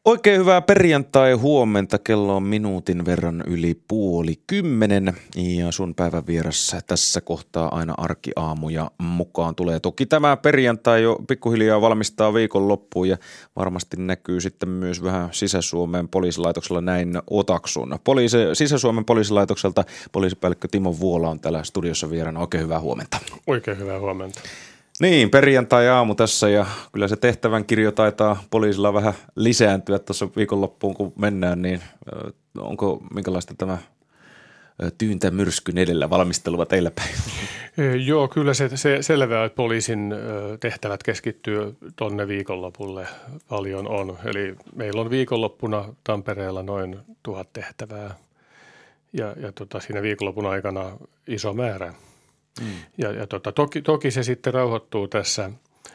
Oikein hyvää perjantai-huomenta. Kello on minuutin verran yli 9:30 ja sun päivän vieressä tässä kohtaa aina arkiaamuja mukaan tulee. Toki tämä perjantai jo pikkuhiljaa valmistaa viikonloppuun ja varmasti näkyy sitten myös vähän Sisä-Suomen poliisilaitoksella, näin otaksun. Sisä-Suomen poliisilaitokselta poliisipäällikkö Timo Vuola on täällä studiossa vieraana. Oikein hyvää huomenta. Oikein hyvää huomenta. Niin, perjantai-aamu tässä ja kyllä se tehtävän kirjo taitaa poliisilla vähän lisääntyä tuossa viikonloppuun kun mennään, niin onko minkälaista tämä tyyntä myrskyn edellä valmistelua teillä päin? Joo, kyllä se selvää, että poliisin tehtävät keskittyy tonne viikonlopulle paljon on. Eli meillä on viikonloppuna Tampereella noin 1000 tehtävää ja siinä viikonlopun aikana iso määrä. Toki se sitten rauhoittuu tässä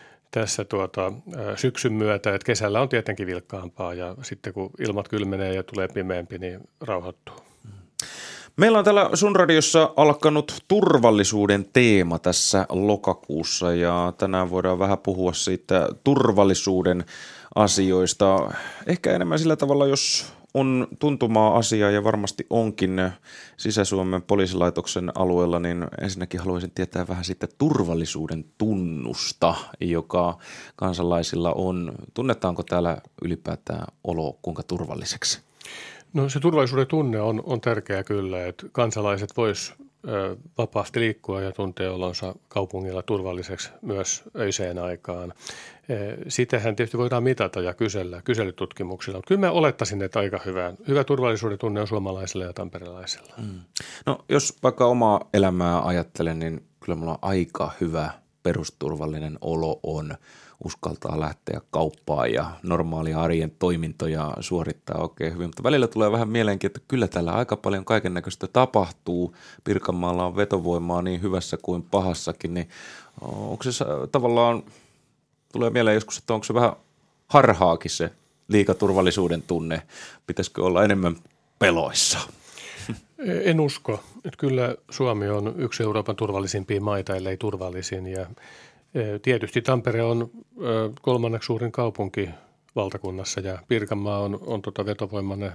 syksyn myötä, että kesällä on tietenkin vilkkaampaa ja sitten kun ilmat kylmenee ja tulee pimeämpi, niin rauhoittuu. Meillä on täällä sun radiossa alkanut turvallisuuden teema tässä lokakuussa ja tänään voidaan vähän puhua siitä turvallisuuden asioista. Ehkä enemmän sillä tavalla, jos on tuntumaa asiaa ja varmasti onkin Sisä-Suomen poliisilaitoksen alueella, niin ensinnäkin haluaisin tietää vähän sitten turvallisuuden tunnusta, joka kansalaisilla on. Tunnetaanko täällä ylipäätään olo kuinka turvalliseksi? No se turvallisuuden tunne on tärkeää kyllä, että kansalaiset vois vapaasti liikkua ja tuntea olonsa kaupungilla turvalliseksi myös öiseen aikaan. Sitähän tietysti voidaan mitata ja kysellä kyselytutkimuksilla, mutta kyllä mä olettaisin, että aika hyvä turvallisuuden tunne on suomalaisilla ja tamperelaisilla. No jos vaikka omaa elämää ajattelen, niin kyllä mulla aika hyvä perusturvallinen olo on. Uskaltaa lähteä kauppaan ja normaalia arjen toimintoja suorittaa oikein hyvin. Mutta välillä tulee vähän mieleenkin, että kyllä täällä aika paljon kaiken näköistä tapahtuu. Pirkanmaalla on vetovoimaa niin hyvässä kuin pahassakin, niin onko se tavallaan, tulee mieleen joskus, että onko se vähän harhaakin se liikaturvallisuuden tunne? Pitäisikö olla enemmän peloissa? En usko. Että kyllä Suomi on yksi Euroopan turvallisimpia maita, ellei turvallisin ja tietysti Tampere on kolmanneksi suurin kaupunki valtakunnassa ja Pirkanmaa on vetovoimainen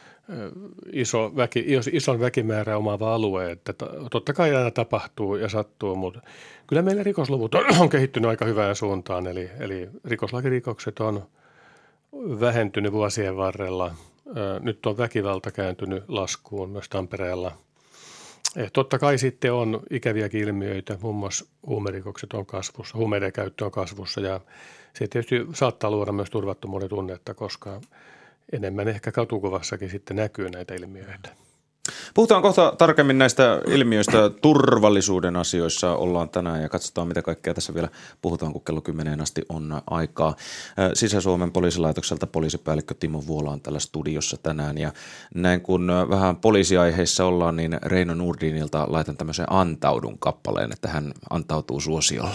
ison väkimäärä omaava alue. Että totta kai aina tapahtuu ja sattuu, mutta kyllä meillä rikosluvut on kehittynyt aika hyvään suuntaan. Eli rikoslakirikokset on vähentynyt vuosien varrella. Nyt on väkivalta kääntynyt laskuun myös Tampereella. Totta kai sitten on ikäviäkin ilmiöitä, muun muassa huumerikokset on kasvussa, huumeiden käyttö on kasvussa ja se tietysti saattaa luoda myös turvattomuuden tunnetta, koska enemmän ehkä katukuvassakin sitten näkyy näitä ilmiöitä. Puhutaan kohta tarkemmin näistä ilmiöistä turvallisuuden asioissa ollaan tänään ja katsotaan mitä kaikkea tässä vielä puhutaan, kun kello 10 asti on aikaa. Sisä-Suomen poliisilaitokselta poliisipäällikkö Timo Vuola on täällä studiossa tänään ja näin kun vähän poliisiaiheissa ollaan, niin Reino Nordinilta laitan tämmöisen Antaudun kappaleen, että hän antautuu suosiolla.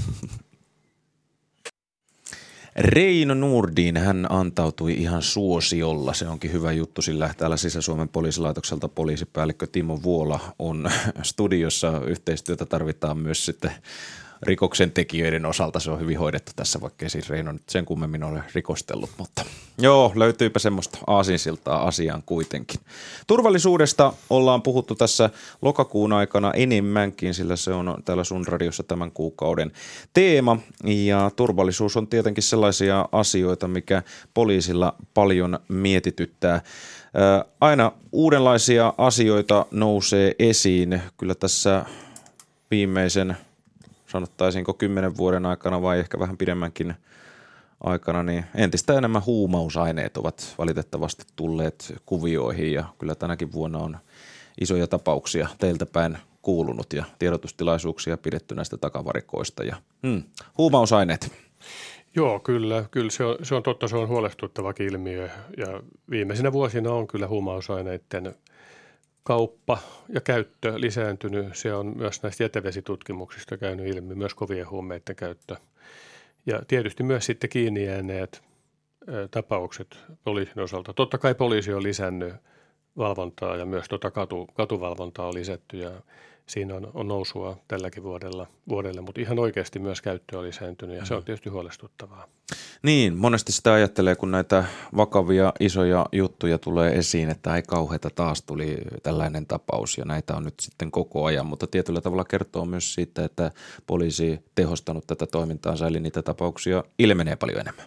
Reino Nordin, hän antautui ihan suosiolla. Se onkin hyvä juttu, sillä täällä Sisä-Suomen poliisilaitokselta poliisipäällikkö Timo Vuola on studiossa. Yhteistyötä tarvitaan myös sitten rikoksen tekijöiden osalta. Se on hyvin hoidettu tässä, vaikka ei siis Reino nyt sen kummemmin ole rikostellut, mutta joo, löytyypä semmoista aasinsiltaa asiaan kuitenkin. Turvallisuudesta ollaan puhuttu tässä lokakuun aikana enemmänkin, sillä se on täällä sun radiossa tämän kuukauden teema ja turvallisuus on tietenkin sellaisia asioita, mikä poliisilla paljon mietityttää. Aina uudenlaisia asioita nousee esiin, kyllä tässä viimeisen sanottaisiinko 10 vuoden aikana vai ehkä vähän pidemmänkin aikana, niin entistä enemmän huumausaineet ovat valitettavasti tulleet kuvioihin ja kyllä tänäkin vuonna on isoja tapauksia teiltä päin kuulunut ja tiedotustilaisuuksia pidetty näistä takavarikoista ja huumausaineet. Joo, kyllä se on totta, se on huolestuttavakin ilmiö ja viimeisinä vuosina on kyllä huumausaineiden kauppa ja käyttö lisääntynyt. Se on myös näistä jätevesitutkimuksista käynyt ilmi, myös kovien huumeiden käyttö. Ja tietysti myös sitten kiinni jääneet tapaukset poliisin osalta. Totta kai poliisi on lisännyt valvontaa ja myös katuvalvontaa on lisätty ja siinä on nousua tälläkin vuodelle, mutta ihan oikeasti myös käyttö on lisääntynyt ja se on tietysti huolestuttavaa. Niin, monesti sitä ajattelee, kun näitä vakavia isoja juttuja tulee esiin, että ei kauheata taas tuli tällainen tapaus ja näitä on nyt sitten koko ajan, mutta tietyllä tavalla kertoo myös siitä, että poliisi tehostanut tätä toimintaansa, eli niitä tapauksia ilmenee paljon enemmän.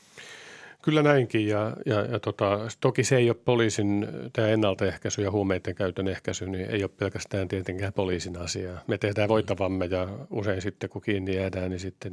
Kyllä näinkin ja toki se ei ole poliisin, tämä ennaltaehkäisy ja huumeiden käytön ehkäisy, niin ei ole pelkästään tietenkään poliisin asia. Me tehdään voitavamme ja usein sitten kun kiinni jäädään, niin sitten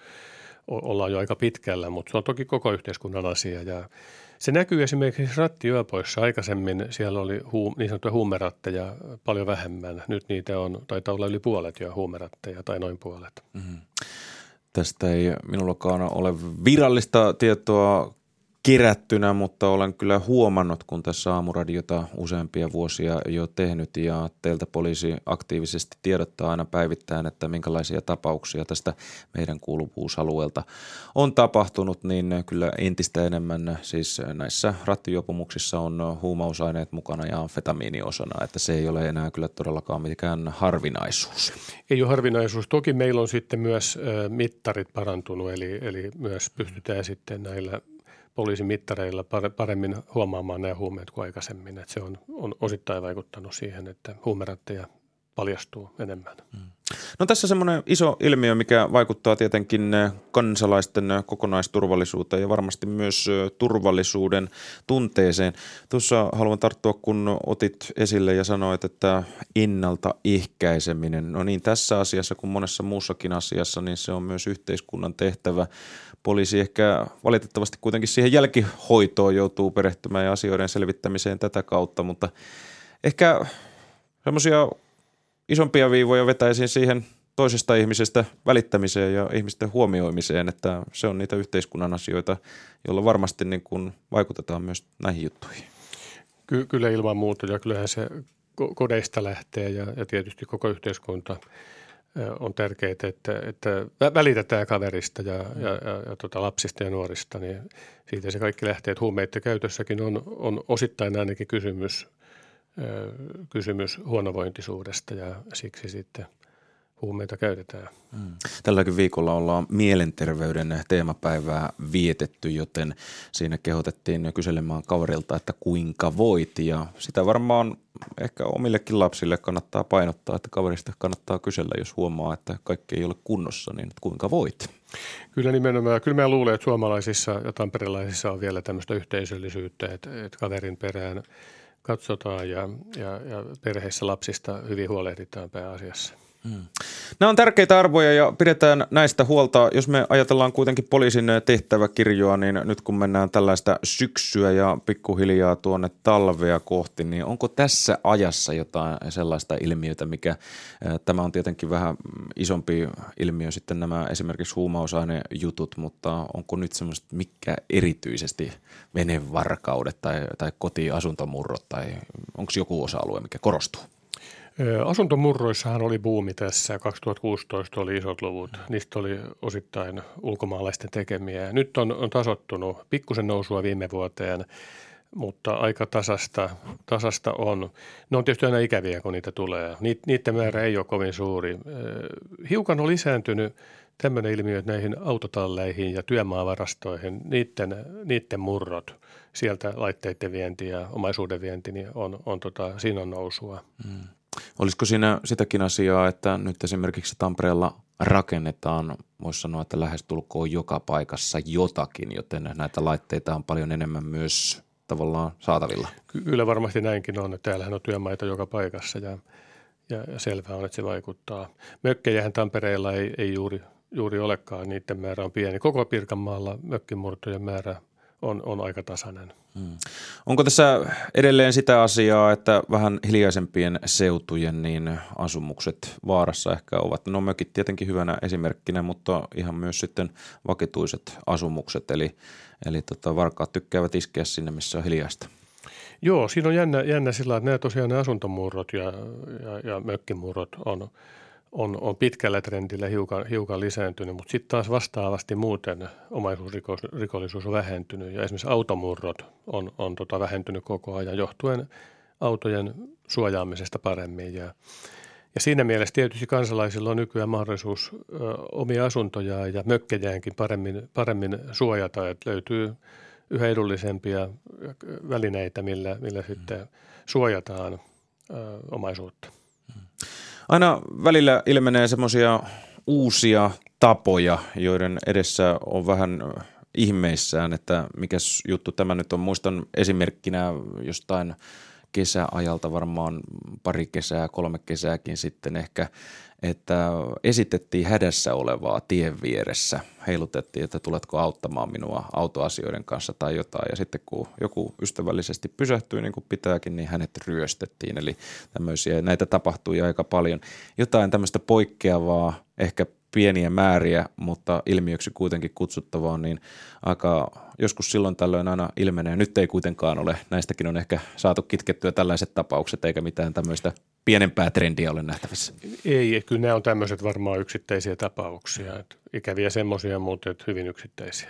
ollaan jo aika pitkällä, mutta se on toki koko yhteiskunnan asia ja se näkyy esimerkiksi rattiyöpoissa. Aikaisemmin siellä oli niin sanottuja huumeratteja paljon vähemmän. Nyt niitä taitaa olla yli puolet jo huumeratteja tai noin puolet. Mm-hmm. Tästä ei minullakaan ole virallista tietoa kerättynä, mutta olen kyllä huomannut, kun tässä aamuradiota useampia vuosia jo tehnyt ja teiltä poliisi aktiivisesti tiedottaa aina päivittäin, että minkälaisia tapauksia tästä meidän kuuluvuusalueelta on tapahtunut, niin kyllä entistä enemmän siis näissä rattijuopumuksissa on huumausaineet mukana ja amfetamiini osana, että se ei ole enää kyllä todellakaan mikään harvinaisuus. Ei ole harvinaisuus. Toki meillä on sitten myös mittarit parantunut, eli myös pystytään sitten näillä poliisin mittareilla paremmin huomaamaan nämä huumeet kuin aikaisemmin. Että se on osittain vaikuttanut siihen, että huumeratteja paljastuu enemmän. No tässä semmoinen iso ilmiö, mikä vaikuttaa tietenkin kansalaisten kokonaisturvallisuuteen ja varmasti myös turvallisuuden tunteeseen. Tuossa haluan tarttua, kun otit esille ja sanoit, että ennaltaehkäiseminen. No niin, tässä asiassa kuin monessa muussakin asiassa, niin se on myös yhteiskunnan tehtävä. Poliisi ehkä valitettavasti kuitenkin siihen jälkihoitoon joutuu perehtymään ja asioiden selvittämiseen tätä kautta, mutta ehkä semmoisia isompia viivoja vetäisin siihen toisesta ihmisestä välittämiseen ja ihmisten huomioimiseen, että se on niitä yhteiskunnan asioita, joilla varmasti niin kuin vaikutetaan myös näihin juttuihin. Kyllä ilman muuta ja kyllähän se kodeista lähtee ja tietysti koko yhteiskunta on tärkeää, että välitetään kaverista ja lapsista ja nuorista, niin siitä se kaikki lähtee, että huumeiden käytössäkin on osittain ainakin kysymys huonovointisuudesta ja siksi sitten huumeita käytetään. Tälläkin viikolla ollaan mielenterveyden teemapäivää vietetty, joten siinä kehotettiin kyselemään kaverilta, että kuinka voit ja sitä varmaan ehkä omillekin lapsille kannattaa painottaa, että kaverista kannattaa kysellä, jos huomaa, että kaikki ei ole kunnossa, niin kuinka voit? Kyllä nimenomaan. Kyllä mä luulen, että suomalaisissa ja tamperelaisissa on vielä tämmöistä yhteisöllisyyttä, että kaverin perään katsotaan ja perheissä lapsista hyvin huolehditaan pääasiassa. Nämä on tärkeitä arvoja ja pidetään näistä huolta. Jos me ajatellaan kuitenkin poliisin tehtäväkirjoa, niin nyt kun mennään tällaista syksyä ja pikkuhiljaa tuonne talvea kohti, niin onko tässä ajassa jotain sellaista ilmiötä, mikä tämä on tietenkin vähän isompi ilmiö sitten nämä esimerkiksi huumausainejutut, mutta onko nyt semmoista mikä erityisesti venevarkaudet tai kotiasuntomurrot tai onko joku osa-alue, mikä korostuu? Asuntomurroissahan oli buumi tässä. 2016 oli isot luvut. Niistä oli osittain ulkomaalaisten tekemiä. Nyt on tasoittunut pikkusen nousua viime vuoteen, mutta aika tasasta on. Ne on tietysti aina ikäviä, kun niitä tulee. Niiden määrä ei ole kovin suuri. Hiukan on lisääntynyt tämmöinen ilmiö, että näihin autotalleihin ja työmaavarastoihin, niiden murrot, sieltä laitteiden vienti ja omaisuuden vienti, niin siinä on nousua. Olisiko siinä sitäkin asiaa, että nyt esimerkiksi Tampereella rakennetaan, voisi sanoa, että lähestulkoon joka paikassa jotakin, joten näitä laitteita on paljon enemmän myös tavallaan saatavilla? Kyllä varmasti näinkin on, että täällähän on työmaita joka paikassa ja selvää on, että se vaikuttaa. Mökkejähän Tampereella ei juuri olekaan, niiden määrä on pieni. Koko Pirkanmaalla mökkimurtojen määrä on aika tasainen. Onko tässä edelleen sitä asiaa, että vähän hiljaisempien seutujen niin asumukset vaarassa ehkä ovat? No mökit tietenkin hyvänä esimerkkinä, mutta ihan myös sitten vakituiset asumukset, eli varkaat tykkäävät iskeä sinne, missä on hiljaista. Joo, siinä on jännä sillä, että nämä asuntomurrot ja mökkimurrot on pitkällä trendillä hiukan lisääntynyt, mutta sitten taas vastaavasti muuten omaisuusrikollisuus on vähentynyt ja esimerkiksi automurrot on vähentynyt koko ajan johtuen autojen suojaamisesta paremmin. Ja siinä mielessä tietysti kansalaisilla on nykyään mahdollisuus omia asuntojaan ja mökkejäänkin paremmin suojata, että löytyy yhä edullisempia välineitä, millä sitten suojataan omaisuutta. Aina välillä ilmenee semmoisia uusia tapoja, joiden edessä on vähän ihmeissään, että mikäs juttu tämä nyt on. Muistan esimerkkinä jostain kesäajalta varmaan 2 kesää, 3 kesääkin sitten ehkä, että esitettiin hädässä olevaa tien vieressä. Heilutettiin, että tuletko auttamaan minua autoasioiden kanssa tai jotain. Ja sitten kun joku ystävällisesti pysähtyi niin kuin pitääkin, niin hänet ryöstettiin. Eli tämmöisiä, näitä tapahtui aika paljon. Jotain tämmöistä poikkeavaa, ehkä pieniä määriä, mutta ilmiöksi kuitenkin kutsuttavaa, niin aika joskus silloin tällöin aina ilmenee. Nyt ei kuitenkaan ole. Näistäkin on ehkä saatu kitkettyä tällaiset tapaukset, eikä mitään tämmöistä pienempää trendiä ole nähtävissä. Ei, kyllä nämä on tämmöiset varmaan yksittäisiä tapauksia. Että ikäviä semmoisia, mutta hyvin yksittäisiä.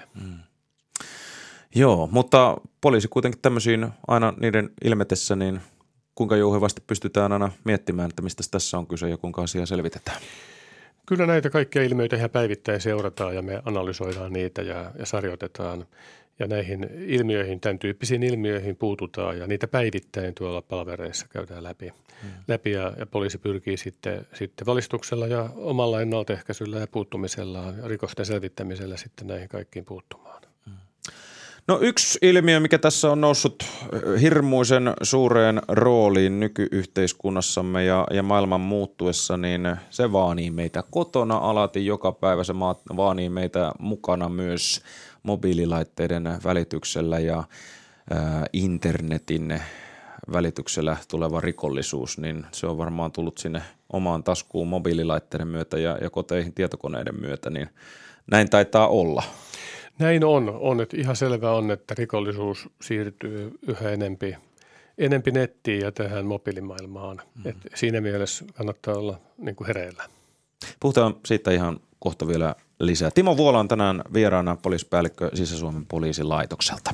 Joo, mutta poliisi kuitenkin tämmöisiin aina niiden ilmetessä, niin kuinka jouhevasti pystytään aina miettimään, että mistä tässä on kyse ja kuinka asiaa selvitetään? Kyllä näitä kaikkia ilmiöitä ihan päivittäin seurataan ja me analysoidaan niitä ja sarjoitetaan. Ja näihin ilmiöihin, tämän tyyppisiin ilmiöihin puututaan ja niitä päivittäin tuolla palvereissa käydään läpi ja poliisi pyrkii sitten valistuksella ja omalla ennaltaehkäisyllä ja puuttumisellaan ja rikosten selvittämisellä sitten näihin kaikkiin puuttumaan. No yksi ilmiö, mikä tässä on noussut hirmuisen suureen rooliin nykyyhteiskunnassamme ja maailman muuttuessa, niin se vaanii meitä kotona alati joka päivä. Se vaanii meitä mukana myös mobiililaitteiden välityksellä ja internetin välityksellä tuleva rikollisuus, niin se on varmaan tullut sinne omaan taskuun mobiililaitteiden myötä ja koteihin tietokoneiden myötä, niin näin taitaa olla. Näin on. Että ihan selvä on, että rikollisuus siirtyy yhä enempi nettiin ja tähän mobiilimaailmaan. Että siinä mielessä kannattaa olla niin kuin hereillä. Puhutaan siitä ihan kohta vielä lisää. Timo Vuola on tänään vieraana, poliisipäällikkö Sisä-Suomen poliisilaitokselta.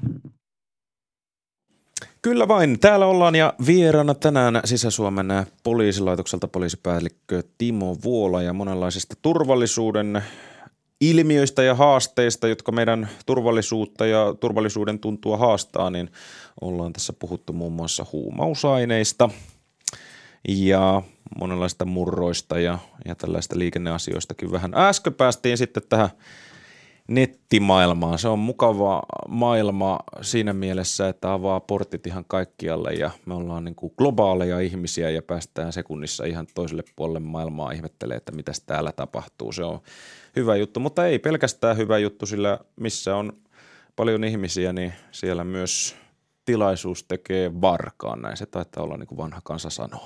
Kyllä vain. Täällä ollaan ja vieraana tänään Sisä-Suomen poliisilaitokselta poliisipäällikkö Timo Vuola ja monenlaisista turvallisuuden ilmiöistä ja haasteista, jotka meidän turvallisuutta ja turvallisuuden tuntua haastaa, niin ollaan tässä puhuttu muun muassa huumausaineista ja monenlaista murroista ja tällaista liikenneasioistakin vähän. Äsken päästiin sitten tähän nettimaailmaan. Se on mukava maailma siinä mielessä, että avaa portit ihan kaikkialle ja me ollaan niin kuin globaaleja ihmisiä ja päästään sekunnissa ihan toiselle puolelle maailmaa ihmettelee, että mitäs täällä tapahtuu. Se on hyvä juttu, mutta ei pelkästään hyvä juttu, sillä missä on paljon ihmisiä, niin siellä myös tilaisuus tekee varkaan. Näin se taitaa olla, niin kuin vanha kansa sanoo.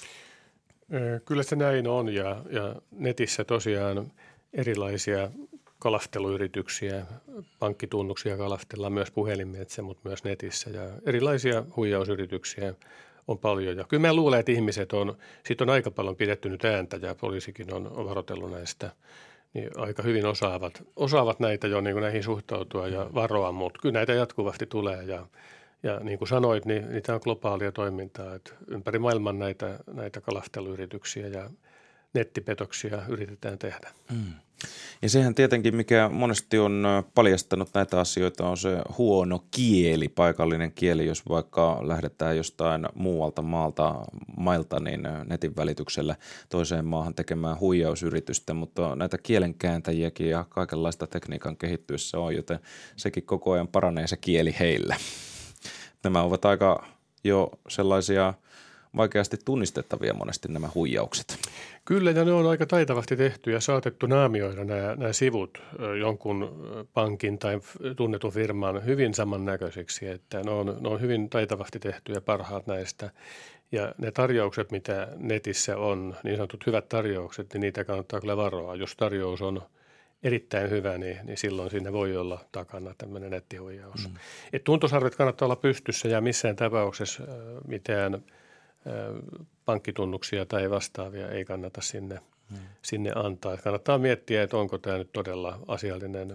Kyllä se näin on ja netissä tosiaan erilaisia kalasteluyrityksiä, pankkitunnuksia kalastellaan myös puhelimitse, mutta myös netissä ja erilaisia huijausyrityksiä on paljon. Ja kyllä mä luulen, että ihmiset siitä on aika paljon pidetty nyt ääntä ja poliisikin on varoitellut näistä, niin aika hyvin osaavat näitä jo niin kuin näihin suhtautua ja varoa, mutta kyllä näitä jatkuvasti tulee ja niin kuin sanoit, niin niitä on globaalia toimintaa, että ympäri maailman näitä kalasteluyrityksiä ja nettipetoksia yritetään tehdä. Ja sehän tietenkin, mikä monesti on paljastanut näitä asioita, on se huono kieli, paikallinen kieli. Jos vaikka lähdetään jostain muualta mailta, niin netin välityksellä toiseen maahan tekemään huijausyritystä, mutta näitä kielenkääntäjiäkin ja kaikenlaista tekniikan kehittyessä on, joten sekin koko ajan paranee se kieli heillä. Nämä ovat aika jo sellaisia vaikeasti tunnistettavia monesti nämä huijaukset. Kyllä, ja ne on aika taitavasti tehty ja saatettu naamioida nämä sivut jonkun pankin tai tunnetun firman hyvin samannäköisiksi, että ne on hyvin taitavasti tehty ja parhaat näistä. Ja ne tarjoukset, mitä netissä on, niin sanotut hyvät tarjoukset, niin niitä kannattaa kyllä varoa. Jos tarjous on erittäin hyvä, niin silloin siinä voi olla takana tämmöinen nettihuijaus. Tuntosarvet kannattaa olla pystyssä ja missään tapauksessa mitään pankkitunnuksia tai vastaavia ei kannata sinne antaa. Kannattaa miettiä, että onko tämä nyt todella asiallinen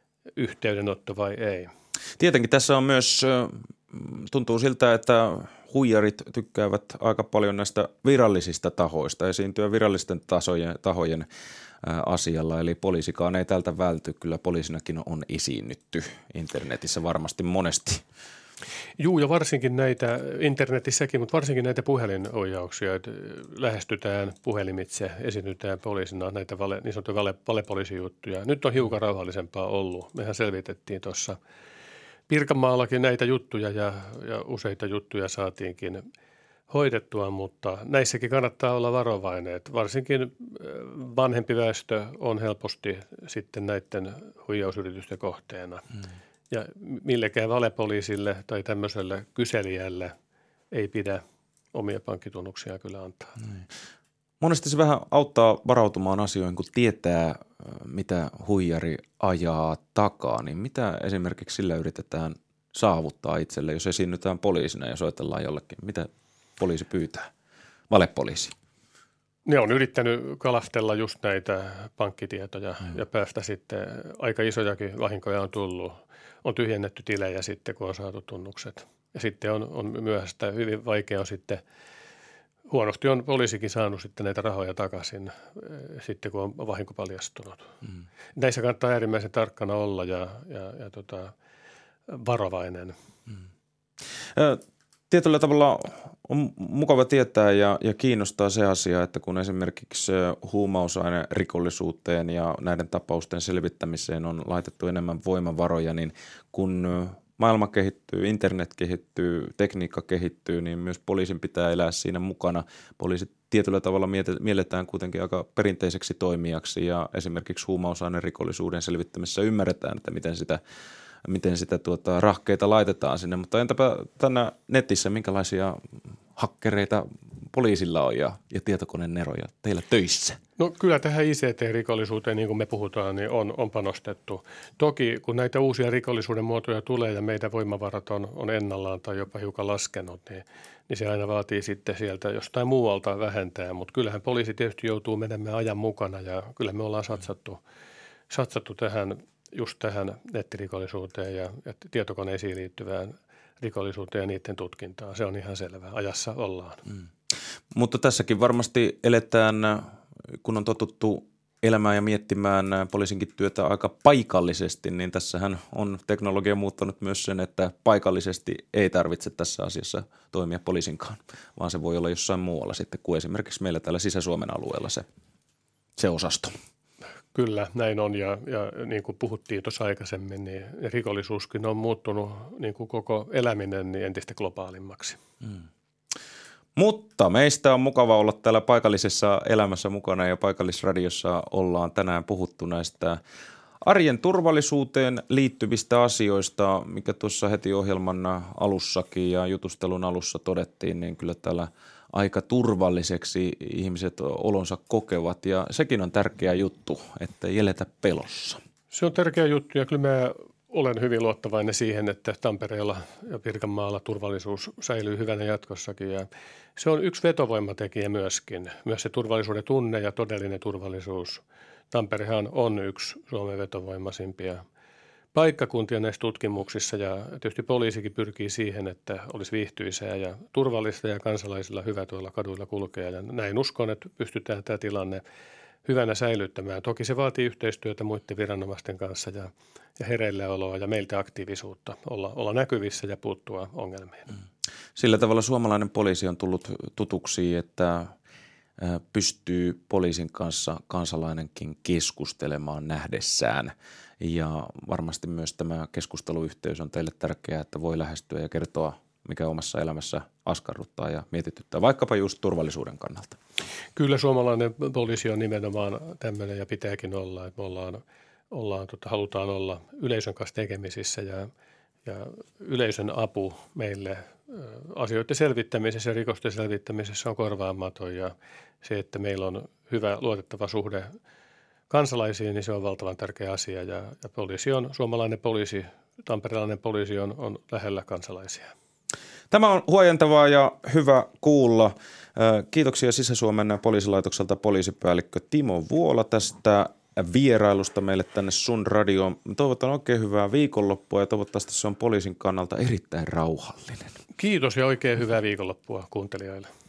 yhteydenotto vai ei. Tietenkin tässä on myös, tuntuu siltä, että huijarit tykkäävät aika paljon näistä virallisista tahoista, esiintyä virallisten tahojen asialla, eli poliisikaan ei tältä välty. Kyllä poliisinakin on esiinnytty internetissä varmasti monesti. Juu, ja varsinkin näitä internetissäkin, mutta varsinkin näitä puhelinohjauksia, että lähestytään puhelimitse, esiinnytään poliisina näitä niin sanottuja valepoliisijuttuja. Nyt on hiukan rauhallisempaa ollut. Mehän selvitettiin tuossa Pirkanmaallakin näitä juttuja ja useita juttuja saatiinkin hoidettua, mutta näissäkin kannattaa olla varovainen. Että varsinkin vanhempi väestö on helposti sitten näiden huijausyritysten kohteena. Ja millekään valepoliisille tai tämmöiselle kyselijälle ei pidä omia pankkitunnuksia kyllä antaa. Monesti se vähän auttaa varautumaan asioihin, kun tietää, mitä huijari ajaa takaa. Niin mitä esimerkiksi sillä yritetään saavuttaa itselle, jos esiinnytään poliisina ja soitellaan jollekin? Mitä poliisi pyytää? Valepoliisi. Ne on yrittänyt kalastella just näitä pankkitietoja ja päästä sitten, aika isojakin vahinkoja on tullut. On tyhjennetty tilejä sitten, kun on saatu tunnukset. Ja sitten on myöhäistä, hyvin vaikea on sitten, huonosti on poliisikin saanut sitten näitä rahoja takaisin sitten, kun on vahinko paljastunut. Näissä kannattaa äärimmäisen tarkkana olla ja varovainen. Tietyllä tavalla on mukava tietää ja kiinnostaa se asia, että kun esimerkiksi huumausainerikollisuuteen ja näiden tapausten selvittämiseen on laitettu enemmän voimavaroja, niin kun maailma kehittyy, internet kehittyy, tekniikka kehittyy, niin myös poliisin pitää elää siinä mukana. Poliisit tietyllä tavalla mielletään kuitenkin aika perinteiseksi toimijaksi ja esimerkiksi huumausainerikollisuuden selvittämisessä ymmärretään, että miten sitä rahkeita laitetaan sinne, mutta entäpä tänä netissä, minkälaisia hakkereita poliisilla on ja tietokoneneroja teillä töissä? No kyllä tähän ICT-rikollisuuteen, niin kuin me puhutaan, niin on panostettu. Toki kun näitä uusia rikollisuuden muotoja tulee ja meidän voimavarat on ennallaan tai jopa hiukan laskenut, niin se aina vaatii sitten sieltä jostain muualta vähentää, mutta kyllähän poliisi tietysti joutuu menemään ajan mukana ja kyllä me ollaan satsattu just tähän nettirikollisuuteen ja tietokoneisiin liittyvään rikollisuuteen ja niiden tutkintaan. Se on ihan selvää. Ajassa ollaan. Mutta tässäkin varmasti eletään, kun on totuttu elämään ja miettimään poliisinkin työtä aika paikallisesti, niin tässähän on teknologia muuttanut myös sen, että paikallisesti ei tarvitse tässä asiassa toimia poliisinkaan, vaan se voi olla jossain muualla sitten kuin esimerkiksi meillä täällä Sisä-Suomen alueella se osasto. Kyllä, näin on ja niin kuin puhuttiin tuossa aikaisemmin, niin rikollisuuskin on muuttunut niin kuin koko eläminen niin entistä globaalimmaksi. Mutta meistä on mukava olla täällä paikallisessa elämässä mukana ja paikallisradiossa ollaan tänään puhuttu näistä arjen turvallisuuteen liittyvistä asioista, mikä tuossa heti ohjelman alussakin ja jutustelun alussa todettiin, niin kyllä täällä aika turvalliseksi ihmiset olonsa kokevat ja sekin on tärkeä juttu, että ei eletä pelossa. Se on tärkeä juttu ja kyllä mä olen hyvin luottavainen siihen, että Tampereella ja Pirkanmaalla turvallisuus säilyy hyvänä jatkossakin ja se on yksi vetovoimatekijä myöskin, myös se turvallisuuden tunne ja todellinen turvallisuus. Tamperehan on yksi Suomen vetovoimaisimpia paikkakuntia näissä tutkimuksissa ja tietysti poliisikin pyrkii siihen, että olisi viihtyisää ja turvallista ja kansalaisilla hyvä tuolla kaduilla kulkea ja näin uskon, että pystytään tämä tilanne hyvänä säilyttämään. Toki se vaatii yhteistyötä muiden viranomaisten kanssa ja hereilläoloa ja meiltä aktiivisuutta olla näkyvissä ja puuttua ongelmiin. Sillä tavalla suomalainen poliisi on tullut tutuksi, että pystyy poliisin kanssa kansalainenkin keskustelemaan nähdessään. Ja varmasti myös tämä keskusteluyhteys on teille tärkeää, että voi lähestyä ja kertoa, mikä omassa elämässä askarruttaa ja mietityttää, vaikkapa just turvallisuuden kannalta. Kyllä suomalainen poliisi on nimenomaan tämmöinen ja pitääkin olla, että me halutaan olla yleisön kanssa tekemisissä ja yleisön apu meille asioiden selvittämisessä ja rikosten selvittämisessä on korvaamaton ja se, että meillä on hyvä luotettava suhde kansalaisiin, niin se on valtavan tärkeä asia ja suomalainen poliisi, tamperelainen poliisi on lähellä kansalaisia. Tämä on huojentavaa ja hyvä kuulla. Kiitoksia Sisä-Suomen poliisilaitokselta poliisipäällikkö Timo Vuola tästä vierailusta meille tänne sun radioon. Toivotan oikein hyvää viikonloppua ja toivottavasti se on poliisin kannalta erittäin rauhallinen. Kiitos ja oikein hyvää viikonloppua kuuntelijoille.